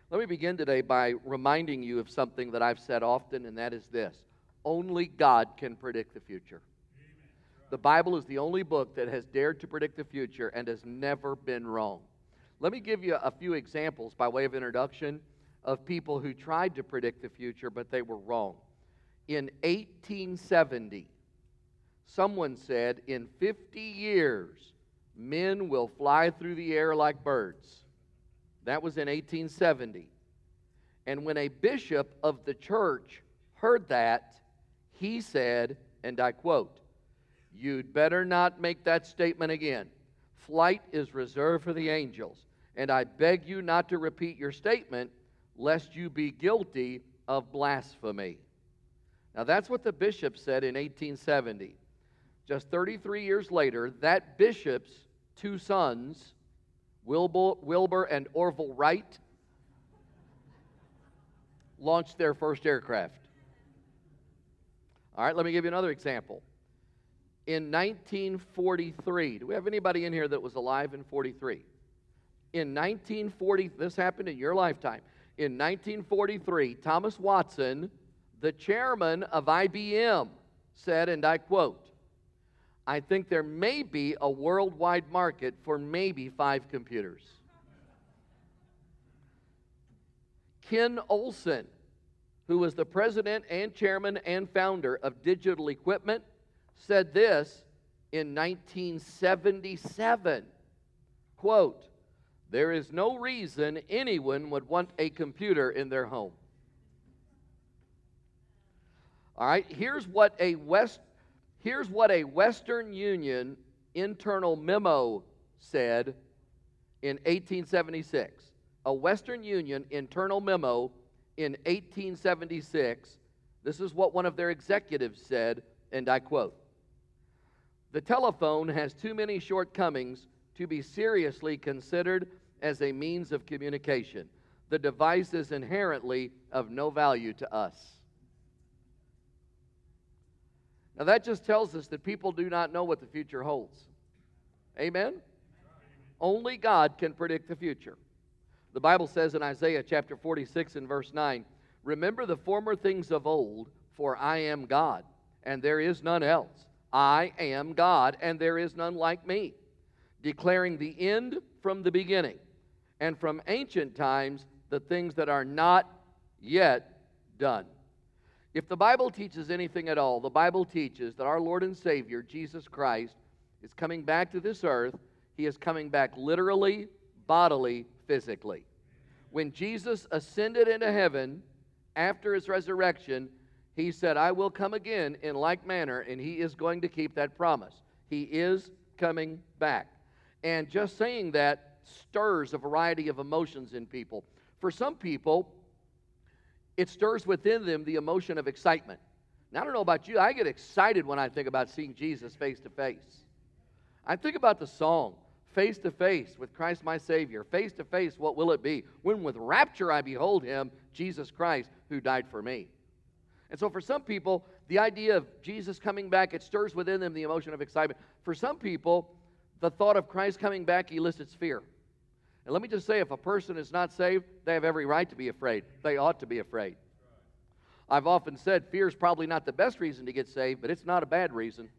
Let me begin today by reminding you of something that I've said often, and that is this. Only God can predict the future. The Bible is the only book that has dared to predict the future and has never been wrong. Let me give you a few examples by way of introduction of people who tried to predict the future, but they were wrong. In 1870, someone said, in 50 years, men will fly through the air like birds. That was in 1870. And when a bishop of the church heard that, he said, and I quote, "You'd better not make that statement again. Flight is reserved for the angels, and I beg you not to repeat your statement, lest you be guilty of blasphemy." Now that's what the bishop said in 1870. Just 33 years later, that bishop's two sons, Wilbur and Orville Wright, launched their first aircraft. All right, let me give you another example. In 1943, do we have anybody in here that was alive in 43? In 1940, this happened in your lifetime. In 1943, Thomas Watson, the chairman of IBM, said, and I quote, "I think there may be a worldwide market for maybe 5 computers." Ken Olsen, who was the president and chairman and founder of Digital Equipment, said this in 1977, quote, "There is no reason anyone would want a computer in their home." All right, here's what a Western Union internal memo said in 1876. A Western Union internal memo in 1876. This is what one of their executives said, and I quote, "The telephone has too many shortcomings to be seriously considered as a means of communication. The device is inherently of no value to us." Now that just tells us that people do not know what the future holds. Amen? Only God can predict the future. The Bible says in Isaiah chapter 46 and verse 9, "Remember the former things of old, for I am God, and there is none else. I am God, and there is none like me, declaring the end from the beginning, and from ancient times the things that are not yet done." If the Bible teaches anything at all, the Bible teaches that our Lord and Savior, Jesus Christ, is coming back to this earth. He is coming back literally, bodily, physically. When Jesus ascended into heaven after his resurrection, he said, "I will come again in like manner," and he is going to keep that promise. He is coming back. And just saying that stirs a variety of emotions in people. For some people, it stirs within them the emotion of excitement. Now, I don't know about you, I get excited when I think about seeing Jesus face to face. I think about the song, "Face to face with Christ my Savior. Face to face, what will it be? When with rapture I behold him, Jesus Christ, who died for me." And so for some people, the idea of Jesus coming back, it stirs within them the emotion of excitement. For some people, the thought of Christ coming back elicits fear. And let me just say, if a person is not saved, they have every right to be afraid. They ought to be afraid. I've often said fear is probably not the best reason to get saved, but it's not a bad reason.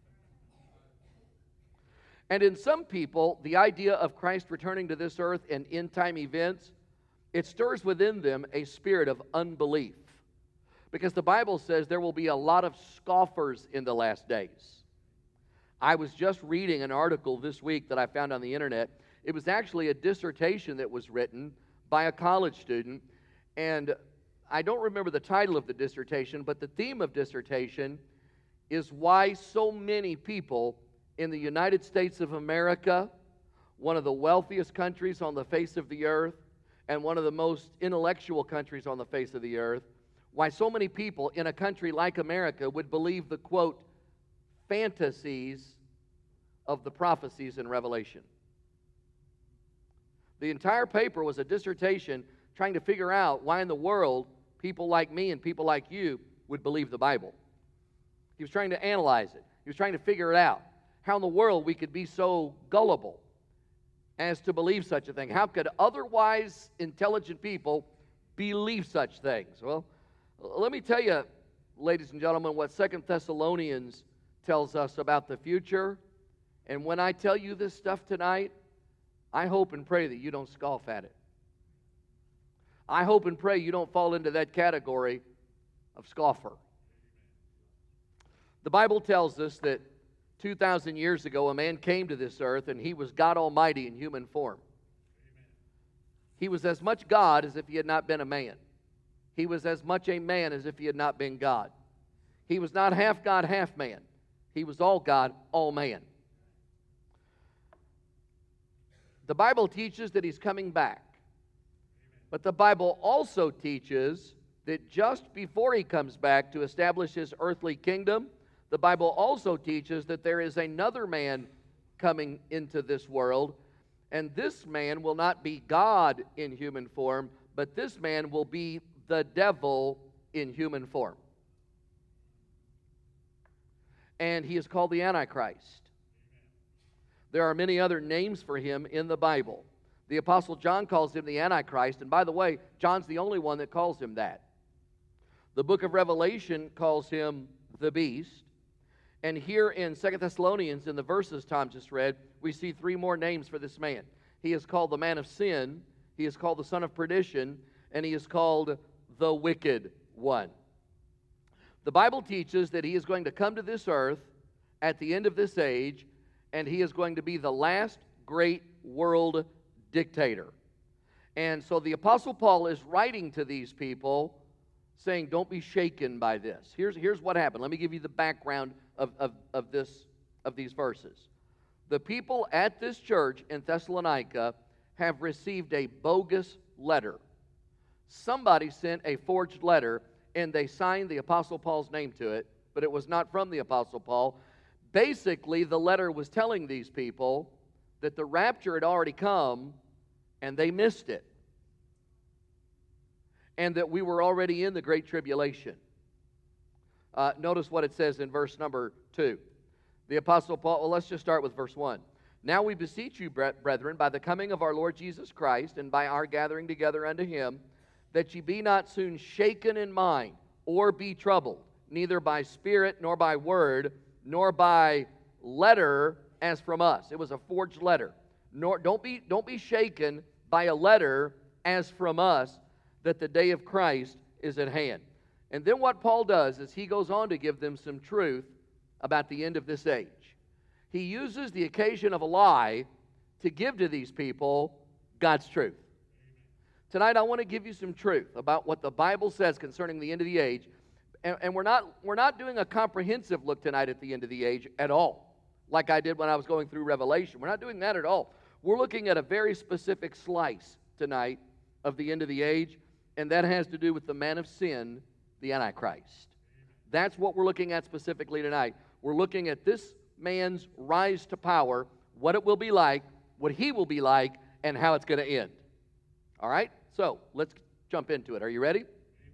And in some people, the idea of Christ returning to this earth and end-time events, it stirs within them a spirit of unbelief. Because the Bible says there will be a lot of scoffers in the last days. I was just reading an article this week that I found on the internet. It was actually a dissertation that was written by a college student, and I don't remember the title of the dissertation, but the theme of dissertation is why so many people in the United States of America, one of the wealthiest countries on the face of the earth, and one of the most intellectual countries on the face of the earth, why so many people in a country like America would believe the, quote, fantasies of the prophecies in Revelation. The entire paper was a dissertation trying to figure out why in the world people like me and people like you would believe the Bible. He was trying to analyze it. He was trying to figure it out. How in the world we could be so gullible as to believe such a thing. How could otherwise intelligent people believe such things. Well, let me tell you, ladies and gentlemen, what 2 Thessalonians tells us about the future. And when I tell you this stuff tonight, I hope and pray that you don't scoff at it. I hope and pray you don't fall into that category of scoffer. The Bible tells us that 2,000 years ago, a man came to this earth, and he was God Almighty in human form. He was as much God as if he had not been a man. He was as much a man as if he had not been God. He was not half God, half man. He was all God, all man. The Bible teaches that he's coming back. But the Bible also teaches that just before he comes back to establish his earthly kingdom, the Bible also teaches that there is another man coming into this world, and this man will not be God in human form, but this man will be the devil in human form. And he is called the Antichrist. There are many other names for him in the Bible. The Apostle John calls him the Antichrist, and by the way, John's the only one that calls him that. The book of Revelation calls him the beast. And here in 2 Thessalonians, in the verses Tom just read, we see three more names for this man. He is called the man of sin, he is called the son of perdition, and he is called the wicked one. The Bible teaches that he is going to come to this earth at the end of this age, and he is going to be the last great world dictator. And so the Apostle Paul is writing to these people saying, don't be shaken by this. Here's what happened. Let me give you the background of these verses. The people at this church in Thessalonica have received a bogus letter. Somebody sent a forged letter, and they signed the Apostle Paul's name to it, but it was not from the Apostle Paul. Basically, the letter was telling these people that the rapture had already come, and they missed it. And that we were already in the Great Tribulation. Notice what it says in verse number 2. The Apostle Paul, well, let's just start with verse 1. Now we beseech you, brethren, by the coming of our Lord Jesus Christ, and by our gathering together unto him, that ye be not soon shaken in mind, or be troubled, neither by spirit, nor by word, nor by letter as from us. It was a forged letter. Don't be shaken by a letter as from us, that the day of Christ is at hand. And then what Paul does is he goes on to give them some truth about the end of this age. He uses the occasion of a lie to give to these people God's truth. Tonight I want to give you some truth about what the Bible says concerning the end of the age. And we're not doing a comprehensive look tonight at the end of the age at all, like I did when I was going through Revelation. We're not doing that at all. We're looking at a very specific slice tonight of the end of the age, and that has to do with the man of sin, the Antichrist. That's what we're looking at specifically tonight. We're looking at this man's rise to power, what it will be like, what he will be like, and how it's going to end. All right? So, let's jump into it. Are you ready?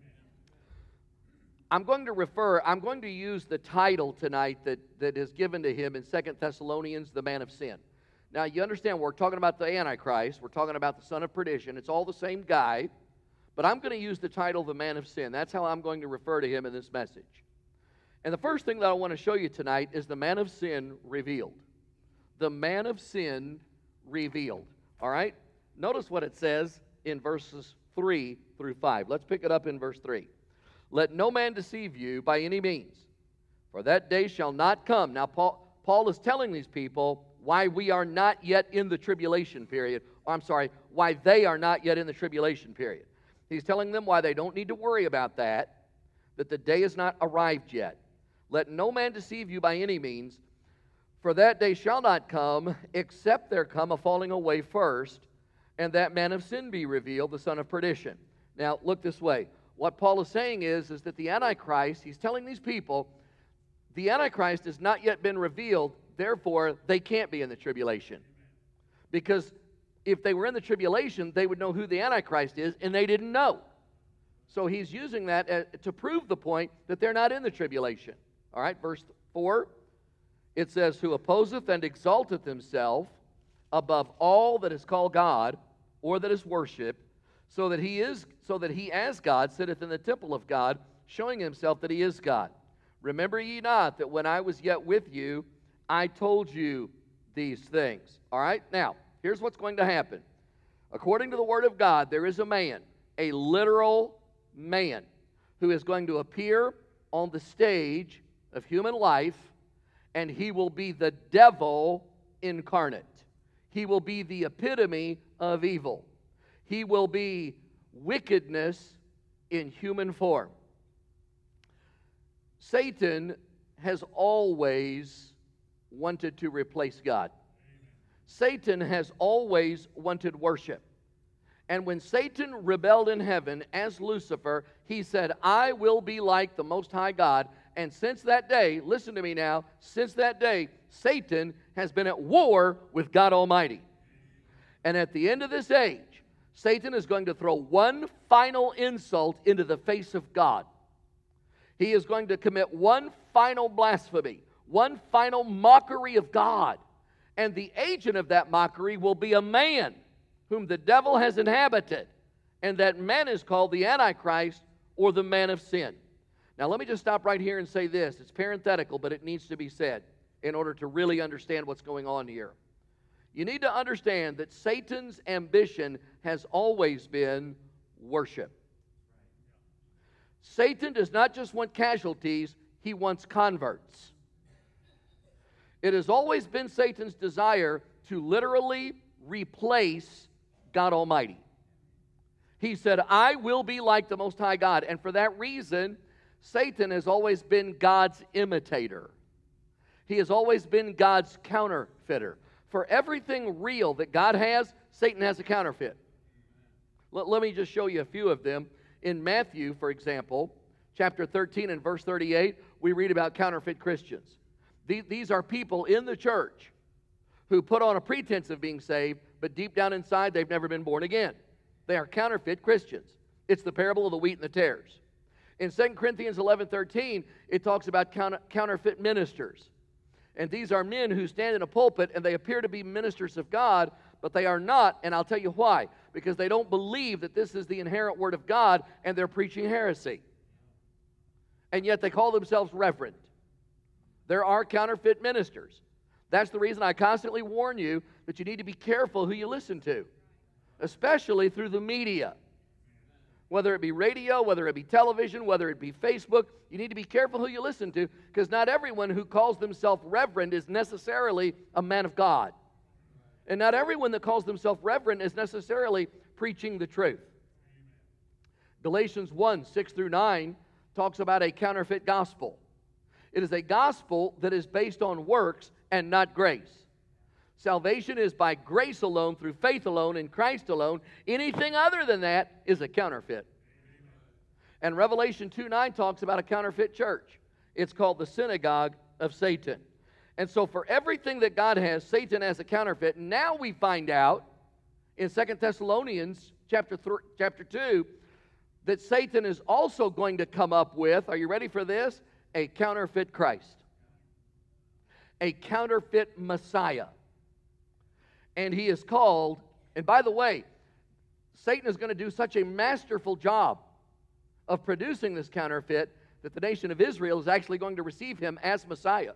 I'm going to use the title tonight that is given to him in 2 Thessalonians, the man of sin. Now, you understand, we're talking about the Antichrist. We're talking about the son of perdition. It's all the same guy. But I'm going to use the title, the man of sin. That's how I'm going to refer to him in this message. And the first thing that I want to show you tonight is the man of sin revealed. The man of sin revealed. All right? Notice what it says in verses 3 through 5. Let's pick it up in verse 3. Let no man deceive you by any means, for that day shall not come. Now, Paul is telling these people why we are not yet in the tribulation period. Why they are not yet in the tribulation period. He's telling them why they don't need to worry about that the day has not arrived yet. Let no man deceive you by any means, for that day shall not come, except there come a falling away first, and that man of sin be revealed, the son of perdition. Now, look this way. What Paul is saying is that the Antichrist, he's telling these people, the Antichrist has not yet been revealed, therefore they can't be in the tribulation. Because if they were in the tribulation, they would know who the Antichrist is, and they didn't know. So he's using that to prove the point that they're not in the tribulation. All right, verse 4, it says, who opposeth and exalteth himself above all that is called God, or that is worshipped, so that he is so that he as God sitteth in the temple of God, showing himself that he is God. Remember ye not that when I was yet with you, I told you these things. All right? Now, here's what's going to happen. According to the Word of God, there is a man, a literal man, who is going to appear on the stage of human life, and he will be the devil incarnate. He will be the epitome of evil. He will be wickedness in human form. Satan has always wanted to replace God. Satan has always wanted worship. And when Satan rebelled in heaven as Lucifer, he said, I will be like the Most High God. And since that day, listen to me now, since that day, Satan has been at war with God Almighty. And at the end of this age, Satan is going to throw one final insult into the face of God. He is going to commit one final blasphemy, one final mockery of God. And the agent of that mockery will be a man whom the devil has inhabited. And that man is called the Antichrist, or the man of sin. Now let me just stop right here and say this. It's parenthetical, but it needs to be said in order to really understand what's going on here. You need to understand that Satan's ambition has always been worship. Satan does not just want casualties, he wants converts. It has always been Satan's desire to literally replace God Almighty. He said, I will be like the Most High God. And for that reason, Satan has always been God's imitator. He has always been God's counterfeiter. For everything real that God has, Satan has a counterfeit. Let me just show you a few of them. In Matthew, for example, chapter 13 and verse 38, we read about counterfeit Christians. These are people in the church who put on a pretense of being saved, but deep down inside, they've never been born again. They are counterfeit Christians. It's the parable of the wheat and the tares. In 2 Corinthians 11:13, it talks about counterfeit ministers. And these are men who stand in a pulpit and they appear to be ministers of God, but they are not, and I'll tell you why. Because they don't believe that this is the inherent Word of God, and they're preaching heresy. And yet they call themselves reverend. There are counterfeit ministers. That's the reason I constantly warn you that you need to be careful who you listen to, especially through the media. Whether it be radio, whether it be television, whether it be Facebook, you need to be careful who you listen to, because not everyone who calls themselves reverend is necessarily a man of God. And not everyone that calls themselves reverend is necessarily preaching the truth. Galatians 1:6-9 talks about a counterfeit gospel. It is a gospel that is based on works and not grace. Salvation is by grace alone, through faith alone, in Christ alone. Anything other than that is a counterfeit. And Revelation 2:9 talks about a counterfeit church. It's called the synagogue of Satan. And so for everything that God has, Satan has a counterfeit. Now we find out in 2 Thessalonians chapter 2 that Satan is also going to come up with, are you ready for this? A counterfeit Christ. A counterfeit Messiah. And he is called, and by the way, Satan is going to do such a masterful job of producing this counterfeit that the nation of Israel is actually going to receive him as Messiah.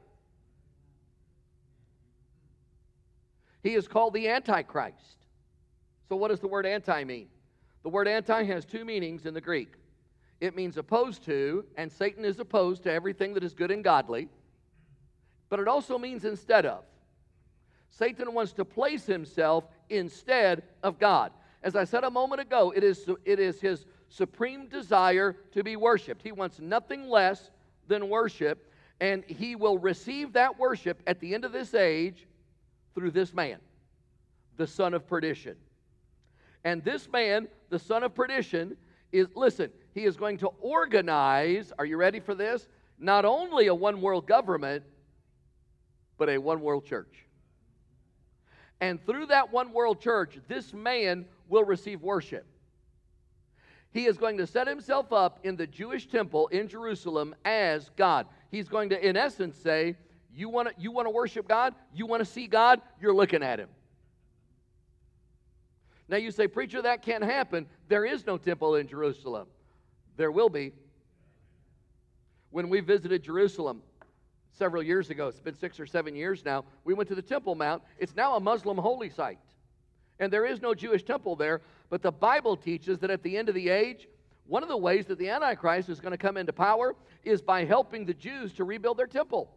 He is called the Antichrist. So what does the word anti mean? The word anti has two meanings in the Greek. It means opposed to, and Satan is opposed to everything that is good and godly. But it also means instead of. Satan wants to place himself instead of God. As I said a moment ago, it is his supreme desire to be worshiped. He wants nothing less than worship, and he will receive that worship at the end of this age through this man, the son of perdition. And this man, the son of perdition, he is going to organize, are you ready for this? Not only a one world government, but a one world church. And through that one world church, this man will receive worship. He is going to set himself up in the Jewish temple in Jerusalem as God. He's going to, in essence, say, you want to worship God? You want to see God? You're looking at him. Now you say, preacher, that can't happen. There is no temple in Jerusalem. There will be. When we visited Jerusalem several years ago, it's been 6 or 7 years now, we went to the Temple Mount. It's now a Muslim holy site. And there is no Jewish temple there, but the Bible teaches that at the end of the age, one of the ways that the Antichrist is going to come into power is by helping the Jews to rebuild their temple.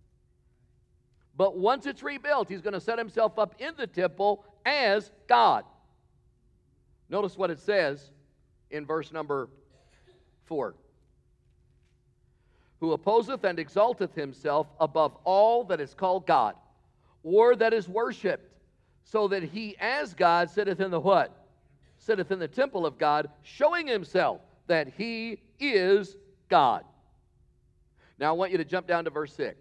But once it's rebuilt, he's going to set himself up in the temple as God. Notice what it says in verse number 4. Who opposeth and exalteth himself above all that is called God, or that is worshipped, so that he as God sitteth in the what? Sitteth in the temple of God, showing himself that he is God. Now I want you to jump down to verse 6.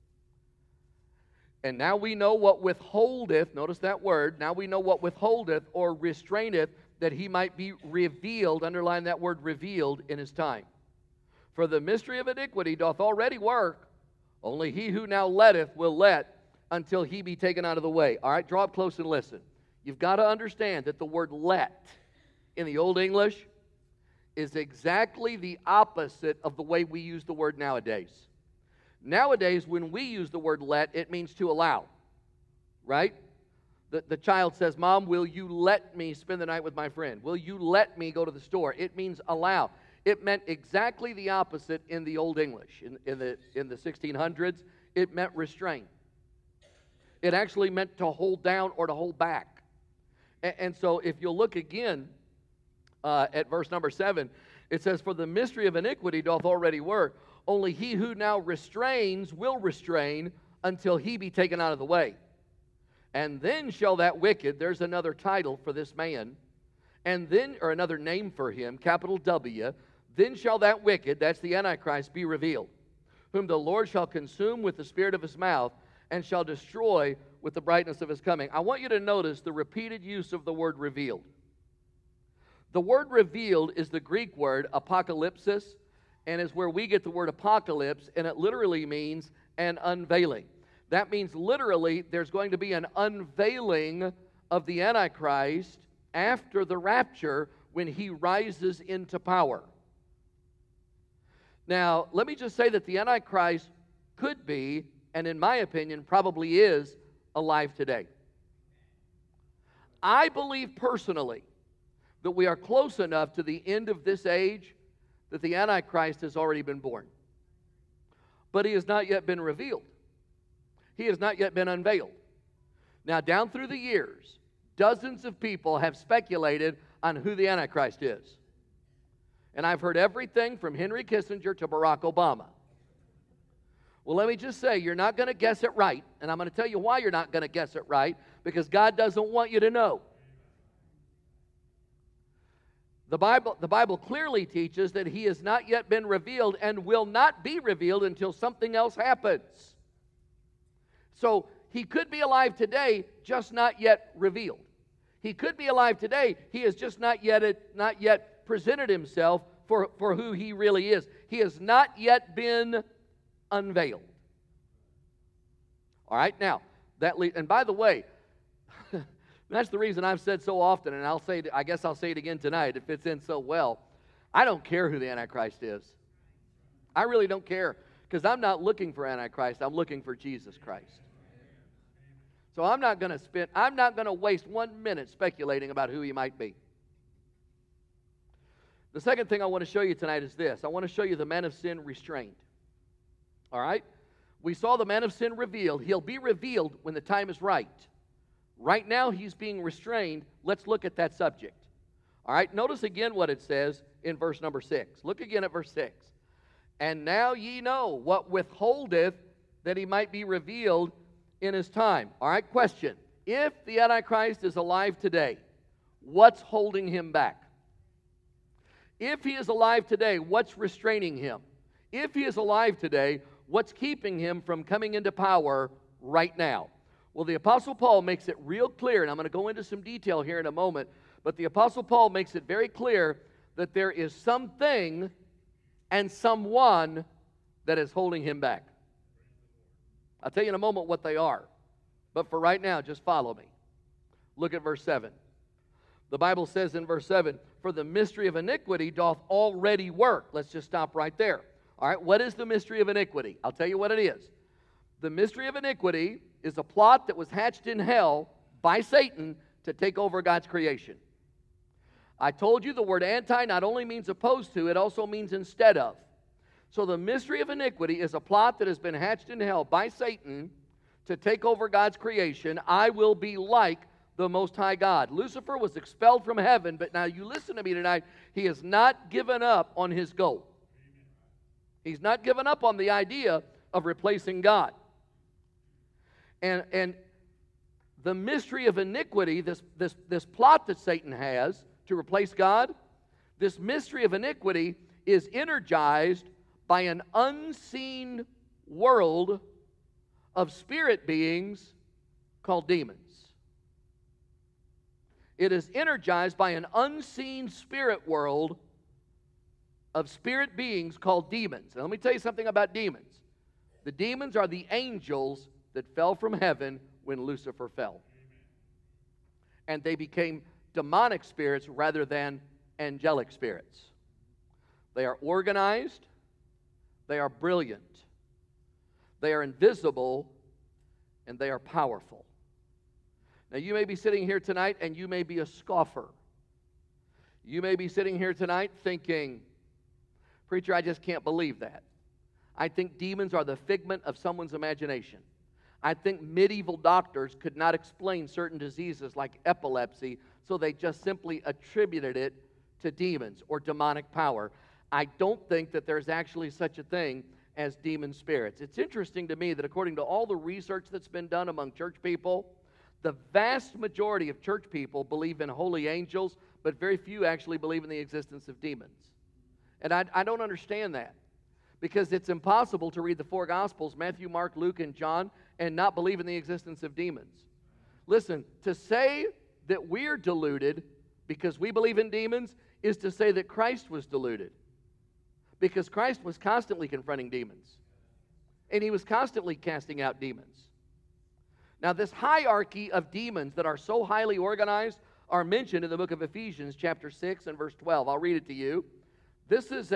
And now we know what withholdeth, notice that word, now we know what withholdeth or restraineth, that he might be revealed, underline that word, revealed, in his time. For the mystery of iniquity doth already work, only he who now letteth will let until he be taken out of the way. All right, draw up close and listen. You've got to understand that the word let in the Old English is exactly the opposite of the way we use the word nowadays. Nowadays, when we use the word let, it means to allow, right? The child says, Mom, will you let me spend the night with my friend? Will you let me go to the store? It means allow. It meant exactly the opposite in the Old English. In the 1600s, it meant restrain. It actually meant to hold down or to hold back. And so if you'll look again at verse number 7, it says, For the mystery of iniquity doth already work, only he who now restrains will restrain until he be taken out of the way. And then shall that wicked, there's another title for this man, and then, or another name for him, capital W, then shall that wicked, that's the Antichrist, be revealed, whom the Lord shall consume with the spirit of his mouth, and shall destroy with the brightness of his coming. I want you to notice the repeated use of the word revealed. The word revealed is the Greek word apocalypsis, and is where we get the word apocalypse, and it literally means an unveiling. That means literally there's going to be an unveiling of the Antichrist after the rapture when he rises into power. Now, let me just say that the Antichrist could be, and in my opinion, probably is, alive today. I believe personally that we are close enough to the end of this age that the Antichrist has already been born. But he has not yet been revealed. He has not yet been unveiled. Now, down through the years, dozens of people have speculated on who the Antichrist is. And I've heard everything from Henry Kissinger to Barack Obama. Well, let me just say, you're not going to guess it right. And I'm going to tell you why you're not going to guess it right. Because God doesn't want you to know. The Bible clearly teaches that he has not yet been revealed and will not be revealed until something else happens. So he could be alive today, just not yet revealed. He could be alive today. He has just not yet presented himself for who he really is. He has not yet been unveiled. All right, now, and by the way, that's the reason I've said so often, and I guess I'll say it again tonight. It fits in so well. I don't care who the Antichrist is. I really don't care, because I'm not looking for Antichrist. I'm looking for Jesus Christ. So I'm not going to waste 1 minute speculating about who he might be. The second thing I want to show you tonight is this. I want to show you the man of sin restrained. All right? We saw the man of sin revealed. He'll be revealed when the time is right. Right now, he's being restrained. Let's look at that subject. All right? Notice again what it says in verse number 6. Look again at verse 6. And now ye know what withholdeth that he might be revealed in his time. All right, question. If the Antichrist is alive today, what's holding him back? If he is alive today, what's restraining him? If he is alive today, what's keeping him from coming into power right now? Well, the Apostle Paul makes it real clear, and I'm going to go into some detail here in a moment, but the Apostle Paul makes it very clear that there is something and someone that is holding him back. I'll tell you in a moment what they are, but for right now, just follow me. Look at verse 7. The Bible says in verse 7, for the mystery of iniquity doth already work. Let's just stop right there. All right, what is the mystery of iniquity? I'll tell you what it is. The mystery of iniquity is a plot that was hatched in hell by Satan to take over God's creation. I told you the word anti not only means opposed to, it also means instead of. So the mystery of iniquity is a plot that has been hatched in hell by Satan to take over God's creation. I will be like the Most High God. Lucifer was expelled from heaven, but now you listen to me tonight. He has not given up on his goal. He's not given up on the idea of replacing God. And the mystery of iniquity, this plot that Satan has to replace God, this mystery of iniquity is energized by an unseen world of spirit beings called demons. It is energized by an unseen spirit world of spirit beings called demons. Now, let me tell you something about demons. The demons are the angels that fell from heaven when Lucifer fell. And they became demonic spirits rather than angelic spirits. They are organized. They are brilliant. They are invisible. And they are powerful. Now, you may be sitting here tonight and you may be a scoffer. You may be sitting here tonight thinking, preacher, I just can't believe that. I think demons are the figment of someone's imagination. I think medieval doctors could not explain certain diseases like epilepsy, so they just simply attributed it to demons or demonic power. I don't think that there's actually such a thing as demon spirits. It's interesting to me that according to all the research that's been done among church people, the vast majority of church people believe in holy angels, but very few actually believe in the existence of demons. And I don't understand that, because it's impossible to read the four Gospels, Matthew, Mark, Luke, and John, and not believe in the existence of demons. Listen, to say that we're deluded because we believe in demons is to say that Christ was deluded, because Christ was constantly confronting demons, and he was constantly casting out demons. Now, this hierarchy of demons that are so highly organized are mentioned in the book of Ephesians, chapter 6 and verse 12. I'll read it to you. This is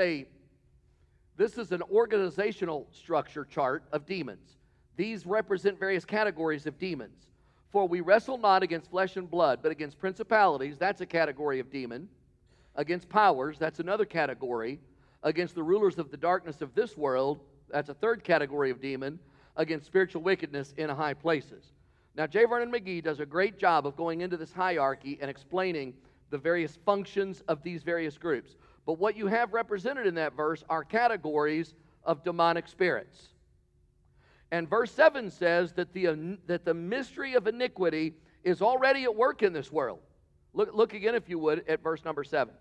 an organizational structure chart of demons. These represent various categories of demons. For we wrestle not against flesh and blood, but against principalities, that's a category of demon. Against powers, that's another category. Against the rulers of the darkness of this world, that's a third category of demon. Against spiritual wickedness in high places. Now, J. Vernon McGee does a great job of going into this hierarchy and explaining the various functions of these various groups. But what you have represented in that verse are categories of demonic spirits. And verse 7 says that the mystery of iniquity is already at work in this world. Look again, if you would, at verse number 7.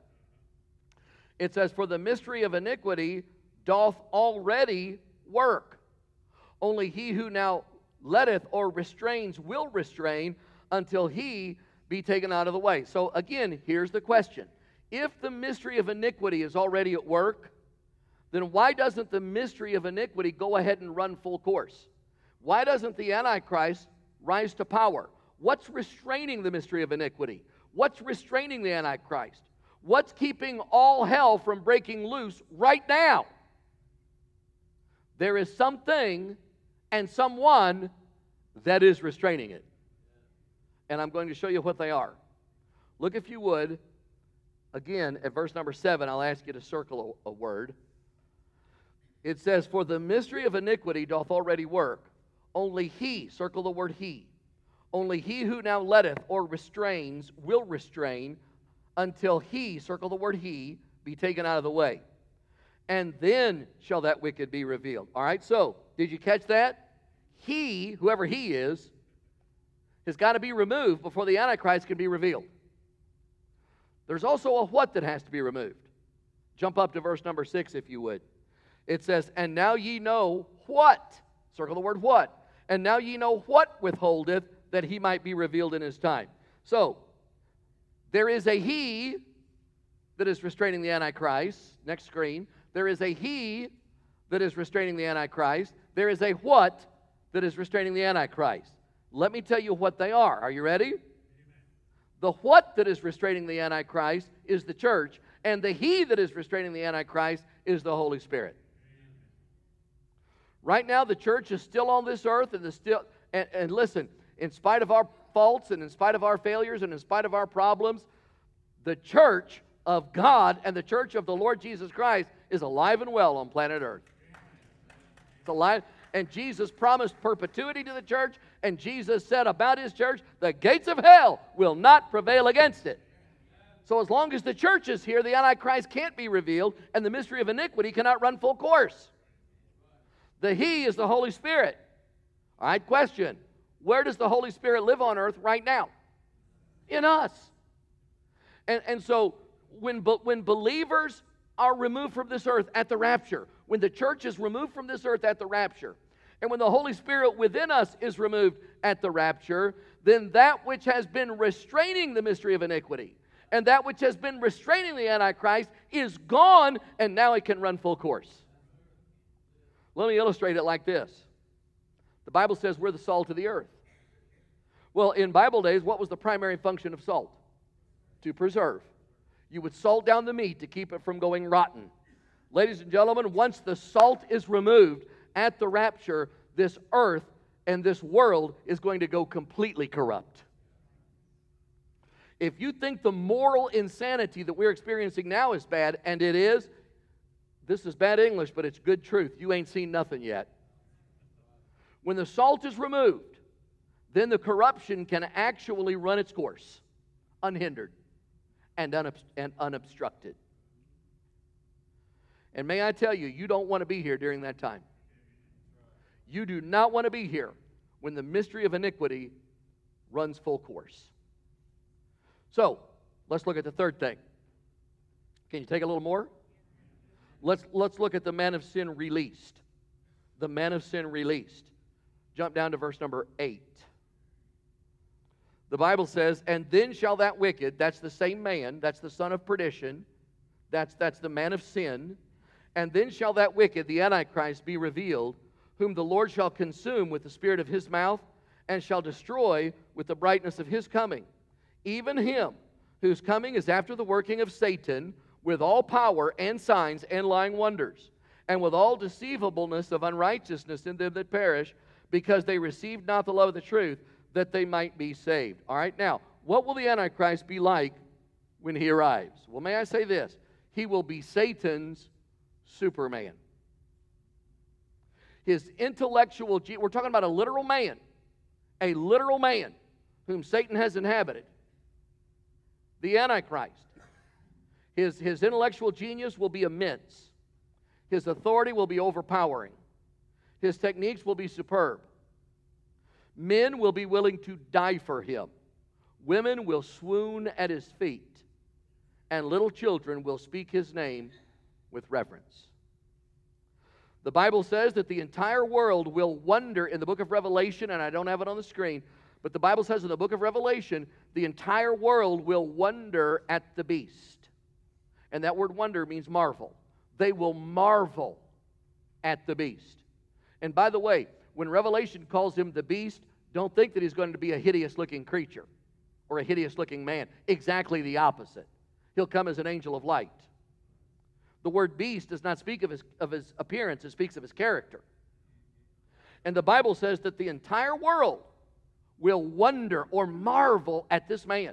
It says, for the mystery of iniquity doth already work. Only he who now letteth or restrains will restrain until he be taken out of the way. So again, here's the question. If the mystery of iniquity is already at work, then why doesn't the mystery of iniquity go ahead and run full course? Why doesn't the Antichrist rise to power? What's restraining the mystery of iniquity? What's restraining the Antichrist? What's keeping all hell from breaking loose right now? There is something and someone that is restraining it. And I'm going to show you what they are. Look, if you would, again, at verse number 7, I'll ask you to circle a word. It says, for the mystery of iniquity doth already work. Only he, circle the word he, only he who now letteth or restrains will restrain until he, circle the word he, be taken out of the way. And then shall that wicked be revealed. All right, so, did you catch that? He, whoever he is, has got to be removed before the Antichrist can be revealed. There's also a what that has to be removed. Jump up to verse number 6, if you would. It says, and now ye know what, circle the word what, and now ye know what withholdeth, that he might be revealed in his time. So, there is a he that is restraining the Antichrist. Next screen. There is a he that is restraining the Antichrist. There is a what that is restraining the Antichrist. Let me tell you what they are. Are you ready? Amen. The what that is restraining the Antichrist is the church, and the he that is restraining the Antichrist is the Holy Spirit. Right now, the church is still on this earth, and listen, in spite of our faults and in spite of our failures and in spite of our problems, the church of God and the church of the Lord Jesus Christ is alive and well on planet earth. It's alive. And Jesus promised perpetuity to the church, and Jesus said about his church, the gates of hell will not prevail against it. So as long as the church is here, the Antichrist can't be revealed, and the mystery of iniquity cannot run full course. The he is the Holy Spirit. All right, question. Where does the Holy Spirit live on earth right now? In us. And so when believers are removed from this earth at the rapture, when the church is removed from this earth at the rapture, and when the Holy Spirit within us is removed at the rapture, then that which has been restraining the mystery of iniquity and that which has been restraining the Antichrist is gone, and now it can run full course. Let me illustrate it like this. The Bible says we're the salt of the earth. Well, in Bible days, what was the primary function of salt? To preserve. You would salt down the meat to keep it from going rotten. Ladies and gentlemen, once the salt is removed at the rapture, this earth and this world is going to go completely corrupt. If you think the moral insanity that we're experiencing now is bad, and it is, this is bad English, but it's good truth. You ain't seen nothing yet. When the salt is removed, then the corruption can actually run its course, unhindered and unobstructed. And may I tell you, you don't want to be here during that time. You do not want to be here when the mystery of iniquity runs full course. So, let's look at the third thing. Can you take a little more? Let's look at the man of sin released. The man of sin released. Jump down to verse number 8. The Bible says, and then shall that wicked, that's the same man, that's the son of perdition, that's the man of sin, and then shall that wicked, the Antichrist, be revealed, whom the Lord shall consume with the spirit of his mouth, and shall destroy with the brightness of his coming. Even him whose coming is after the working of Satan, with all power and signs and lying wonders, and with all deceivableness of unrighteousness in them that perish, because they received not the love of the truth, that they might be saved. All right, now, what will the Antichrist be like when he arrives? Well, may I say this? He will be Satan's Superman. His intellectual, we're talking about a literal man whom Satan has inhabited. The Antichrist. His intellectual genius will be immense. His authority will be overpowering. His techniques will be superb. Men will be willing to die for him. Women will swoon at his feet. And little children will speak his name with reverence. The Bible says that the entire world will wonder in the book of Revelation, and I don't have it on the screen, but the Bible says in the book of Revelation, the entire world will wonder at the beast. And that word wonder means marvel. They will marvel at the beast. And by the way, when Revelation calls him the beast, don't think that he's going to be a hideous-looking creature or a hideous-looking man. Exactly the opposite. He'll come as an angel of light. The word beast does not speak of his appearance, it speaks of his character. And the Bible says that the entire world will wonder or marvel at this man.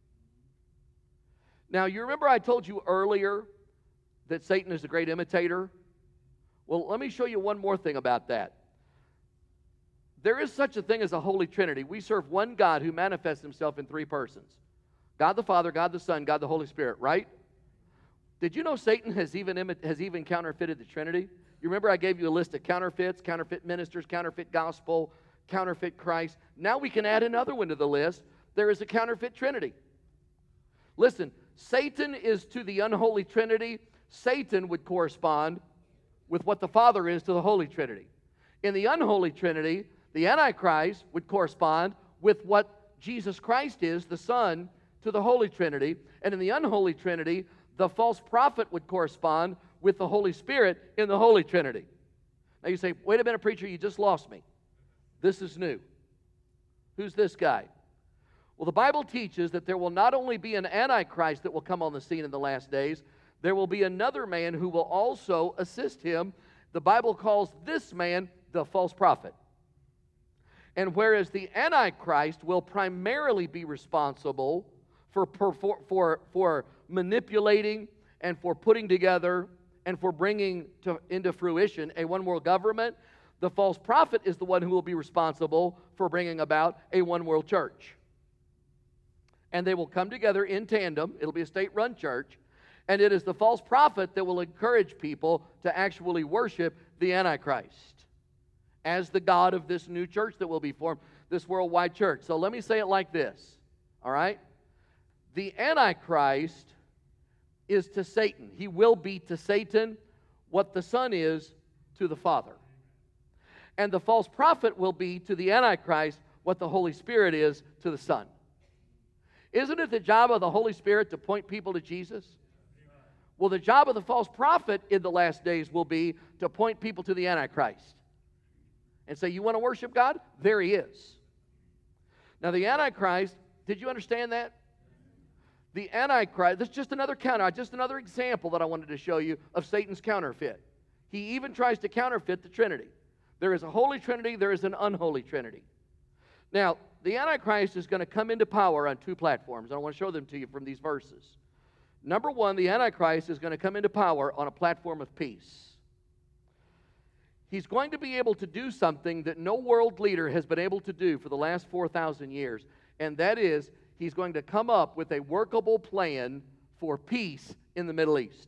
Now, you remember I told you earlier that Satan is a great imitator? Well, let me show you one more thing about that. There is such a thing as a Holy Trinity. We serve one God who manifests himself in three persons. God the Father, God the Son, God the Holy Spirit, right? Did you know Satan has even counterfeited the Trinity? You remember I gave you a list of counterfeits, counterfeit ministers, counterfeit gospel, counterfeit Christ. Now we can add another one to the list. There is a counterfeit Trinity. Listen, Satan is to the unholy Trinity. Satan would correspond with what the Father is to the Holy Trinity. In the unholy Trinity, the Antichrist would correspond with what Jesus Christ is, the Son, to the Holy Trinity. And in the unholy Trinity, the false prophet would correspond with the Holy Spirit in the Holy Trinity. Now you say, wait a minute, preacher, you just lost me. This is new. Who's this guy? Well, the Bible teaches that there will not only be an Antichrist that will come on the scene in the last days, there will be another man who will also assist him. The Bible calls this man the false prophet. And whereas the Antichrist will primarily be responsible for manipulating and for putting together and for bringing into fruition a one-world government, the false prophet is the one who will be responsible for bringing about a one-world church. And they will come together in tandem. It'll be a state-run church. And it is the false prophet that will encourage people to actually worship the Antichrist as the God of this new church that will be formed, this worldwide church. So let me say it like this, all right? The Antichrist is to Satan. He will be to Satan what the Son is to the Father. And the false prophet will be to the Antichrist what the Holy Spirit is to the Son. Isn't it the job of the Holy Spirit to point people to Jesus? Well, the job of the false prophet in the last days will be to point people to the Antichrist and say, you want to worship God? There he is. Now, the Antichrist, did you understand that? The Antichrist, this is just another example that I wanted to show you of Satan's counterfeit. He even tries to counterfeit the Trinity. There is a holy Trinity, there is an unholy Trinity. Now, the Antichrist is going to come into power on two platforms, and I want to show them to you from these verses. Number one, the Antichrist is going to come into power on a platform of peace. He's going to be able to do something that no world leader has been able to do for the last 4,000 years, and that is he's going to come up with a workable plan for peace in the Middle East.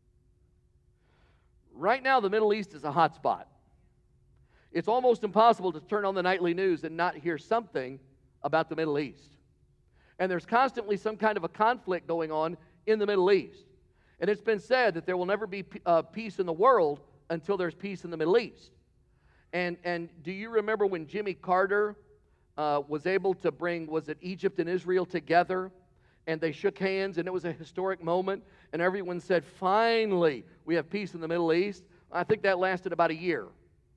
Right now, the Middle East is a hot spot. It's almost impossible to turn on the nightly news and not hear something about the Middle East. And there's constantly some kind of a conflict going on in the Middle East. And it's been said that there will never be peace in the world until there's peace in the Middle East. And do you remember when Jimmy Carter was able to bring, was it Egypt and Israel together? And they shook hands, and it was a historic moment. And everyone said, finally, we have peace in the Middle East. I think that lasted about a year.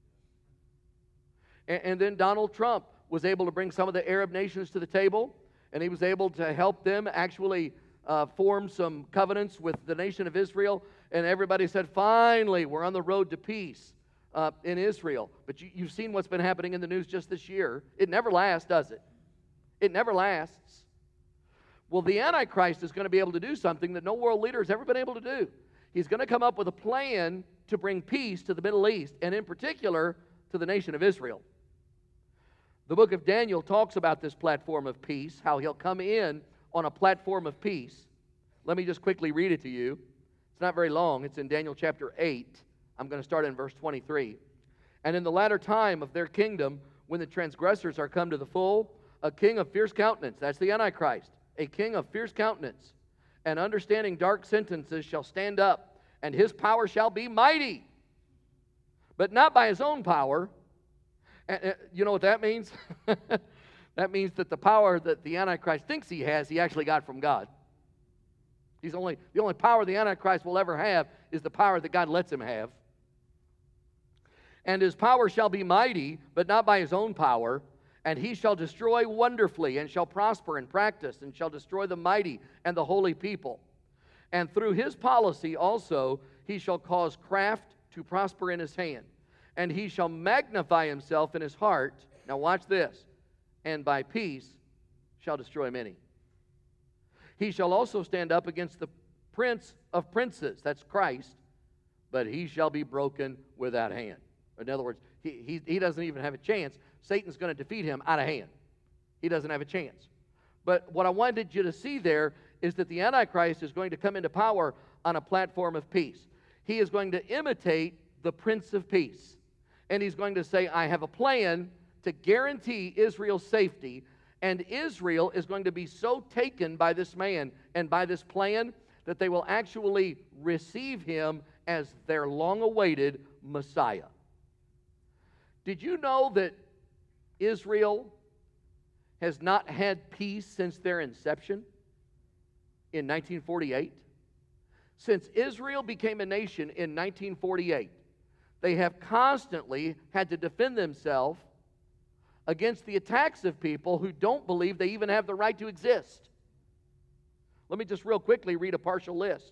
And then Donald Trump was able to bring some of the Arab nations to the table, and he was able to help them actually form some covenants with the nation of Israel. And everybody said, finally, we're on the road to peace in Israel. But you've seen what's been happening in the news just this year. It never lasts, does it? It never lasts. Well, the Antichrist is going to be able to do something that no world leader has ever been able to do. He's going to come up with a plan to bring peace to the Middle East, and in particular, to the nation of Israel. The book of Daniel talks about this platform of peace, how he'll come in on a platform of peace. Let me just quickly read it to you. It's not very long. It's in Daniel chapter 8. I'm going to start in verse 23. And in the latter time of their kingdom, when the transgressors are come to the full, a king of fierce countenance, that's the Antichrist, a king of fierce countenance, and understanding dark sentences shall stand up, and his power shall be mighty, but not by his own power. And you know what that means? That means that the power that the Antichrist thinks he has, he actually got from God. The only power the Antichrist will ever have is the power that God lets him have. And his power shall be mighty, but not by his own power. And he shall destroy wonderfully, and shall prosper and practice, and shall destroy the mighty and the holy people. And through his policy also he shall cause craft to prosper in his hand. And he shall magnify himself in his heart. Now watch this. And by peace shall destroy many. He shall also stand up against the prince of princes, that's Christ, but he shall be broken without hand. In other words, he doesn't even have a chance. Satan's going to defeat him out of hand. He doesn't have a chance. But what I wanted you to see there is that the Antichrist is going to come into power on a platform of peace. He is going to imitate the Prince of Peace. And he's going to say, I have a plan to guarantee Israel's safety, and Israel is going to be so taken by this man and by this plan that they will actually receive him as their long-awaited Messiah. Did you know that Israel has not had peace since their inception in 1948? Since Israel became a nation in 1948, they have constantly had to defend themselves against the attacks of people who don't believe they even have the right to exist. Let me just real quickly read a partial list.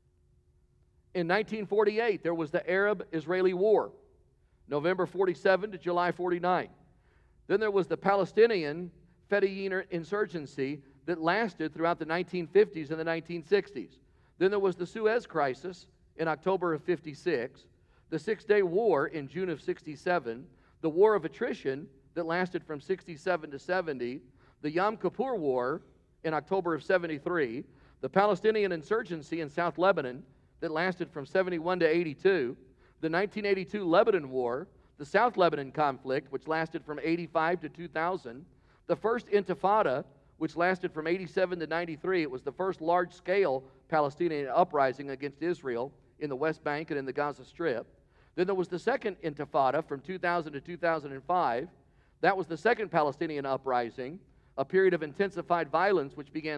In 1948, there was the Arab-Israeli War, November 47 to July 49. Then there was the Palestinian Fedayeen insurgency that lasted throughout the 1950s and the 1960s. Then there was the Suez Crisis in October of 56, the Six-Day War in June of 67, the War of Attrition that lasted from 67 to 70, the Yom Kippur War in October of 73, the Palestinian insurgency in South Lebanon that lasted from 71 to 82, the 1982 Lebanon War, the South Lebanon conflict, which lasted from 85 to 2000, the First Intifada, which lasted from 87 to 93. It was the first large-scale Palestinian uprising against Israel in the West Bank and in the Gaza Strip. Then there was the Second Intifada from 2000 to 2005. That was the second Palestinian uprising, a period of intensified violence which began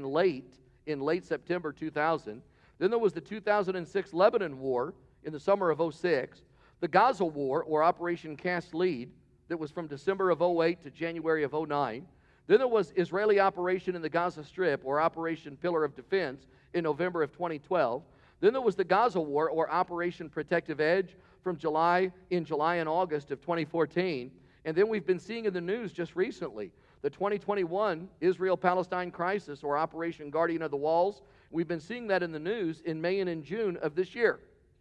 in late September 2000. Then there was the 2006 Lebanon War in the summer of 06, the Gaza War, or Operation Cast Lead, that was from December of 08 to January of 09. Then there was Israeli operation in the Gaza Strip, or Operation Pillar of Defense, in November of 2012. Then there was the Gaza War, or Operation Protective Edge, from July and August of 2014. And then we've been seeing in the news just recently the 2021 Israel-Palestine crisis, or Operation Guardian of the Walls. We've been seeing that in the news in May and in June of this year.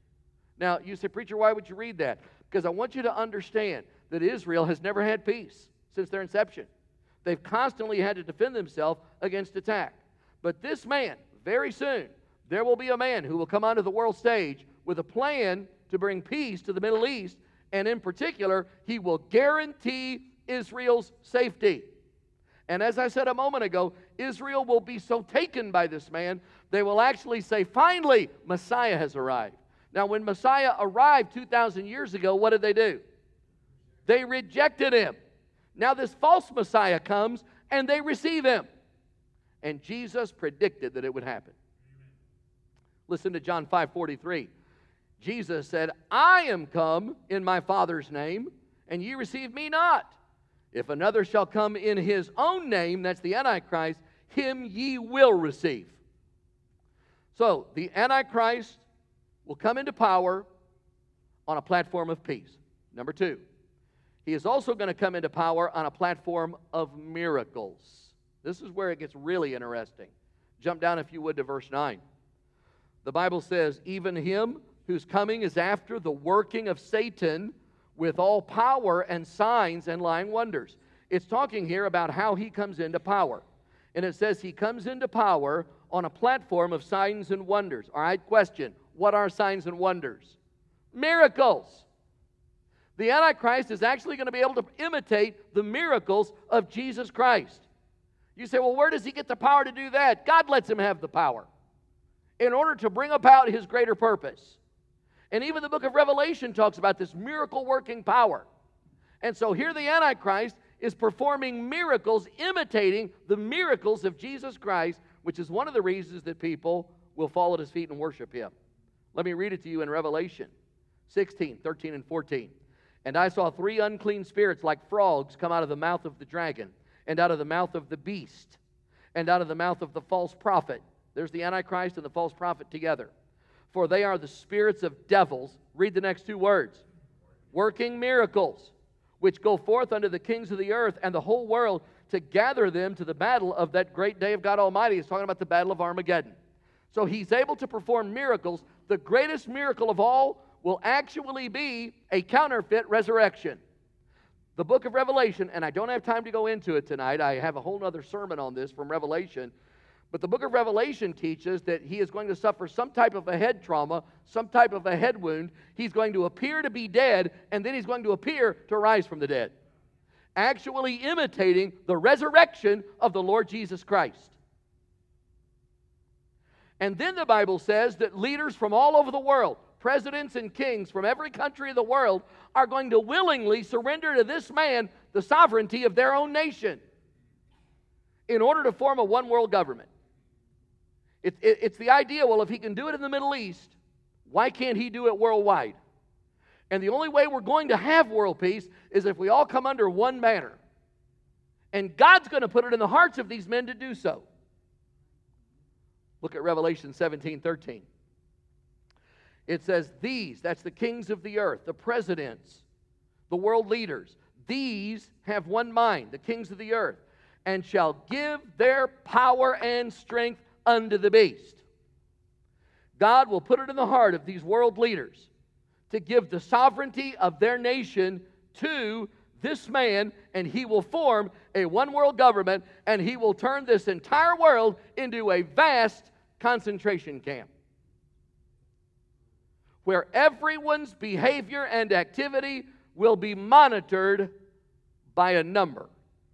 Now, you say, preacher, why would you read that? Because I want you to understand that Israel has never had peace since their inception. They've constantly had to defend themselves against attack. But this man, very soon, there will be a man who will come onto the world stage with a plan to bring peace to the Middle East, and in particular, he will guarantee Israel's safety. And as I said a moment ago, Israel will be so taken by this man, they will actually say, finally, Messiah has arrived. Now, when Messiah arrived 2,000 years ago, what did they do? They rejected him. Now this false Messiah comes, and they receive him. And Jesus predicted that it would happen. Listen to John 5:43. Jesus said, I am come in my Father's name, and ye receive me not. If another shall come in his own name, that's the Antichrist, him ye will receive. So, the Antichrist will come into power on a platform of peace. Number two, he is also going to come into power on a platform of miracles. This is where it gets really interesting. Jump down, if you would, to verse 9. The Bible says, even him whose coming is after the working of Satan with all power and signs and lying wonders. It's talking here about how he comes into power. And it says he comes into power on a platform of signs and wonders. All right, question. What are signs and wonders? Miracles. The Antichrist is actually going to be able to imitate the miracles of Jesus Christ. You say, well, where does he get the power to do that? God lets him have the power in order to bring about his greater purpose. And even the book of Revelation talks about this miracle-working power. And so here the Antichrist is performing miracles, imitating the miracles of Jesus Christ, which is one of the reasons that people will fall at his feet and worship him. Let me read it to you in Revelation 16, 13, and 14. And I saw three unclean spirits like frogs come out of the mouth of the dragon, and out of the mouth of the beast, and out of the mouth of the false prophet. There's the Antichrist and the false prophet together. For they are the spirits of devils. Read the next two words. Working miracles, which go forth unto the kings of the earth and the whole world to gather them to the battle of that great day of God Almighty. He's talking about the battle of Armageddon. So he's able to perform miracles. The greatest miracle of all will actually be a counterfeit resurrection. The book of Revelation, and I don't have time to go into it tonight. I have a whole other sermon on this from Revelation. But the book of Revelation teaches that he is going to suffer some type of a head trauma, some type of a head wound. He's going to appear to be dead, and then he's going to appear to rise from the dead, actually imitating the resurrection of the Lord Jesus Christ. And then the Bible says that leaders from all over the world, presidents and kings from every country of the world, are going to willingly surrender to this man the sovereignty of their own nation in order to form a one-world government. It's the idea, well, if he can do it in the Middle East, why can't he do it worldwide? And the only way we're going to have world peace is if we all come under one banner. And God's going to put it in the hearts of these men to do so. Look at Revelation 17:13. It says, these, that's the kings of the earth, the presidents, the world leaders, these have one mind, the kings of the earth, and shall give their power and strength unto the beast. God will put it in the heart of these world leaders to give the sovereignty of their nation to this man, and he will form a one world government, and he will turn this entire world into a vast concentration camp, where everyone's behavior and activity will be monitored by a number.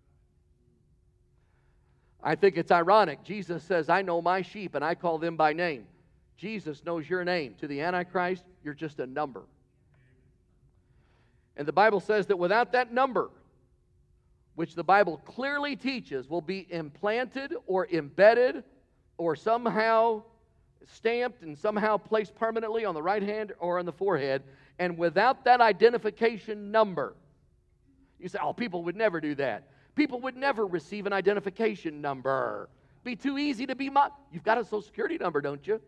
I think it's ironic. Jesus says, I know my sheep and I call them by name. Jesus knows your name. To the Antichrist, you're just a number. And the Bible says that without that number, which the Bible clearly teaches will be implanted or embedded or somehow stamped and somehow placed permanently on the right hand or on the forehead, and without that identification number, you say, oh, people would never do that. People would never receive an identification number. Be too easy to be You've got a Social Security number, don't you?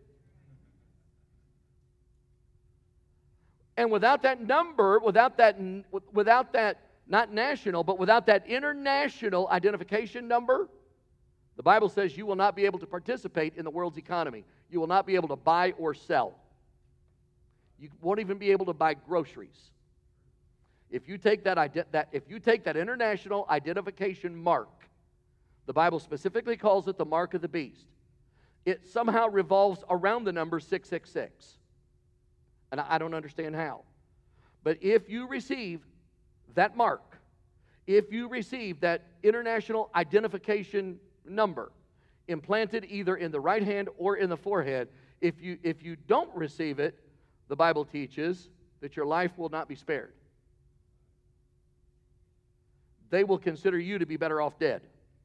And without that number, without that, not national, but without that international identification number, the Bible says you will not be able to participate in the world's economy. You will not be able to buy or sell. You won't even be able to buy groceries. If you take that international identification mark, the Bible specifically calls it the mark of the beast. It somehow revolves around the number 666. And I don't understand how. But if you receive that mark, if you receive that international identification number implanted either in the right hand or in the forehead, if you don't receive it, the Bible teaches that your life will not be spared. They will consider you to be better off dead.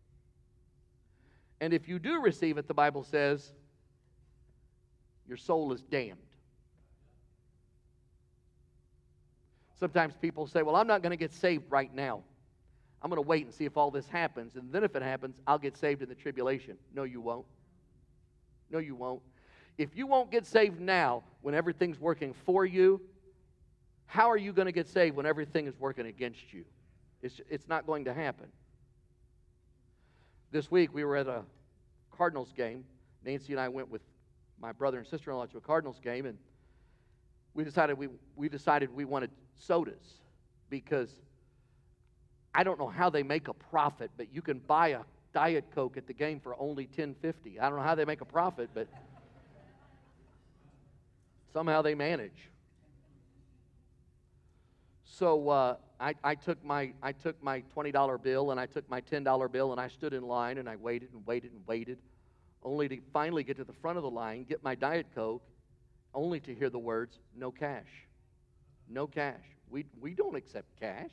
And if you do receive it, the Bible says, your soul is damned. Sometimes people say, well, I'm not going to get saved right now. I'm going to wait and see if all this happens, and then if it happens, I'll get saved in the tribulation. No, you won't. No, you won't. If you won't get saved now when everything's working for you, how are you going to get saved when everything is working against you? It's not going to happen. This week we were at a Cardinals game. Nancy and I went with my brother and sister-in-law to a Cardinals game, and we decided we wanted sodas because I don't know how they make a profit, but you can buy a Diet Coke at the game for only $10.50. I don't know how they make a profit, but somehow they manage. So I took my $20 bill and I took my $10 bill and I stood in line and I waited and waited and waited, only to finally get to the front of the line, get my Diet Coke, only to hear the words, no cash. No cash. We don't accept cash.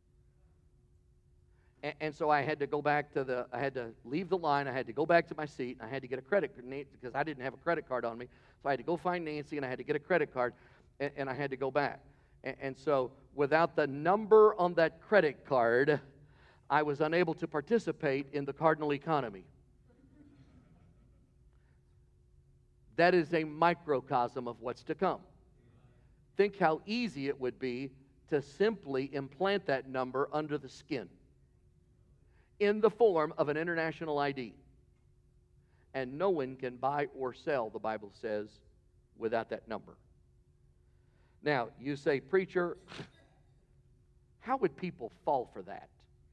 And so I had to go back I had to leave the line, I had to go back to my seat, and I had to get a credit card, because I didn't have a credit card on me. So I had to go find Nancy, and I had to get a credit card, and I had to go back. And so without the number on that credit card, I was unable to participate in the cardinal economy. That is a microcosm of what's to come. Think how easy it would be to simply implant that number under the skin in the form of an international ID. And no one can buy or sell, the Bible says, without that number. Now, you say, preacher, how would people fall for that?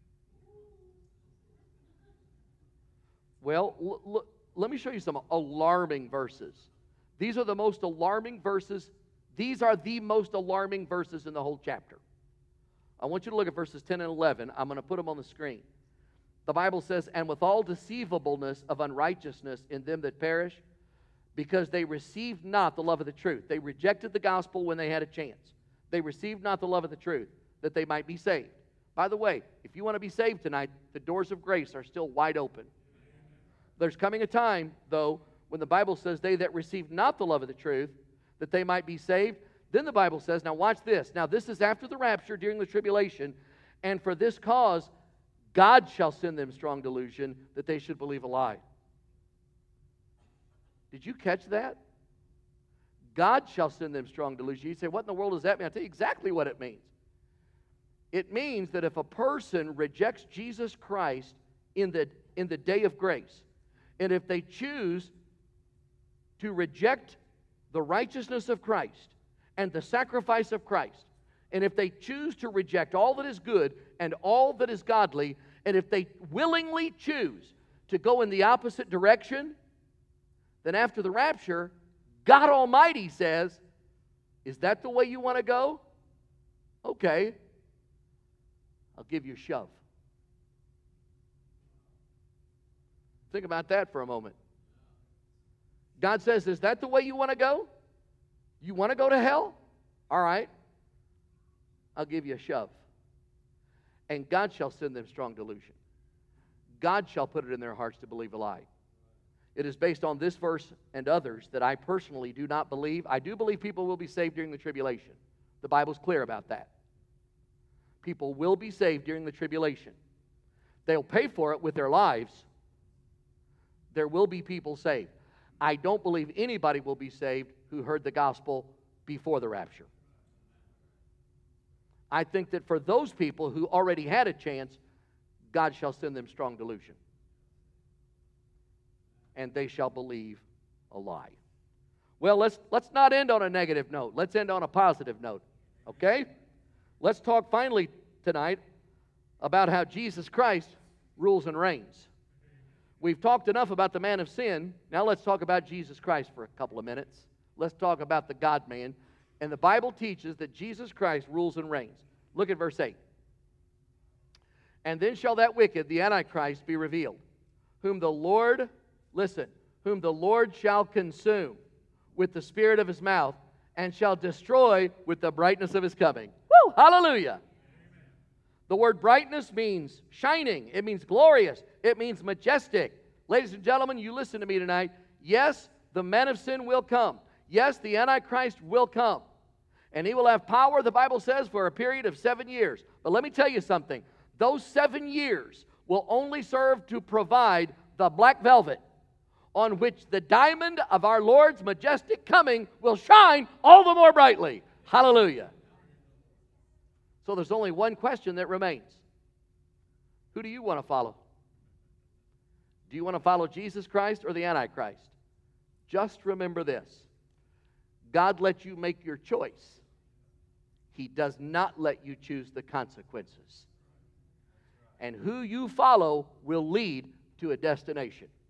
Well, let me show you some alarming verses. These are the most alarming verses. These are the most alarming verses in the whole chapter. I want you to look at verses 10 and 11. I'm going to put them on the screen. The Bible says, and with all deceivableness of unrighteousness in them that perish, because they received not the love of the truth. They rejected the gospel when they had a chance. They received not the love of the truth, that they might be saved. By the way, if you want to be saved tonight, the doors of grace are still wide open. There's coming a time, though, when the Bible says they that received not the love of the truth, that they might be saved. Then the Bible says, now watch this. Now this is after the rapture during the tribulation, and for this cause God shall send them strong delusion that they should believe a lie. Did you catch that? God shall send them strong delusion. You say, what in the world does that mean? I'll tell you exactly what it means. It means that if a person rejects Jesus Christ in the day of grace, and if they choose to reject the righteousness of Christ and the sacrifice of Christ, and if they choose to reject all that is good and all that is godly, and if they willingly choose to go in the opposite direction, then after the rapture, God Almighty says, is that the way you want to go? Okay, I'll give you a shove. Think about that for a moment. God says, is that the way you want to go? You want to go to hell? All right, I'll give you a shove. And God shall send them strong delusion. God shall put it in their hearts to believe a lie. It is based on this verse and others that I personally do not believe. I do believe people will be saved during the tribulation. The Bible's clear about that. People will be saved during the tribulation. They'll pay for it with their lives. There will be people saved. I don't believe anybody will be saved who heard the gospel before the rapture. I think that for those people who already had a chance, God shall send them strong delusion. And they shall believe a lie. Well, let's not end on a negative note. Let's end on a positive note. Okay? Let's talk finally tonight about how Jesus Christ rules and reigns. We've talked enough about the man of sin. Now let's talk about Jesus Christ for a couple of minutes. Let's talk about the God-man. And the Bible teaches that Jesus Christ rules and reigns. Look at verse 8. And then shall that wicked, the Antichrist, be revealed, whom the Lord, listen, whom the Lord shall consume with the spirit of his mouth, and shall destroy with the brightness of his coming. Woo! Hallelujah! The word brightness means shining. It means glorious. It means majestic. Ladies and gentlemen, you listen to me tonight. Yes, the man of sin will come. Yes, the Antichrist will come. And he will have power, the Bible says, for a period of 7 years. But let me tell you something. Those 7 years will only serve to provide the black velvet on which the diamond of our Lord's majestic coming will shine all the more brightly. Hallelujah. So there's only one question that remains. Who do you want to follow? Do you want to follow Jesus Christ or the Antichrist? Just remember this. God lets you make your choice. He does not let you choose the consequences. And who you follow will lead to a destination.